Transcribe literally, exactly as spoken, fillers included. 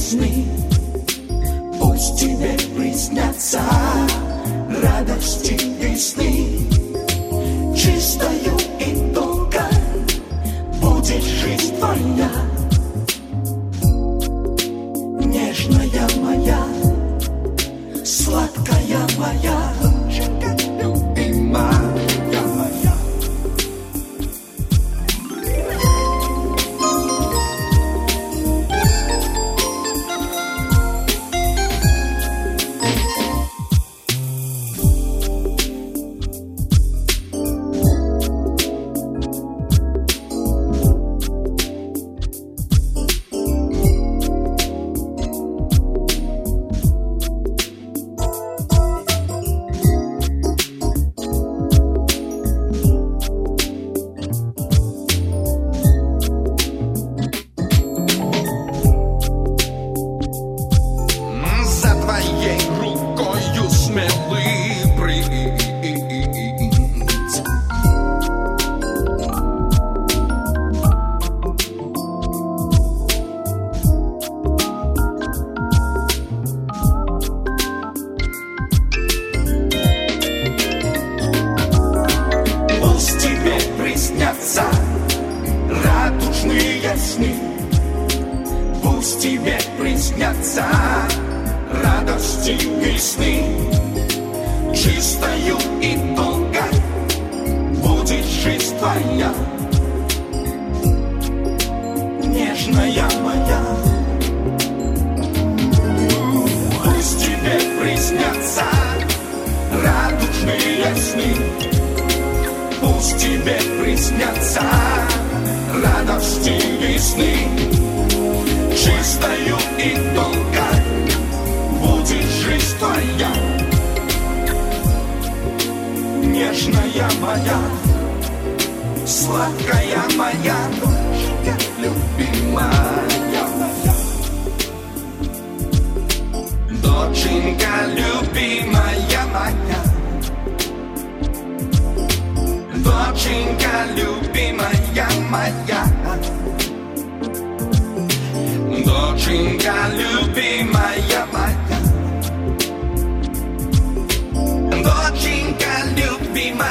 ясны. Пусть тебе приснятся радости весны. Чистою и долго будет жизнь твоя, нежная моя, сладкая моя, любимая моя. Радужные сны, пусть тебе приснятся радости весны. Чистою и долго будет жизнь твоя, нежная моя. Пусть тебе приснятся радужные сны, пусть тебе приснятся радости весны. Чистою и долго будет жизнь твоя, нежная моя, сладкая моя, любимая моя. Доченька любимая моя, доченька любимая моя, доченька любимая моя, доченька любимая.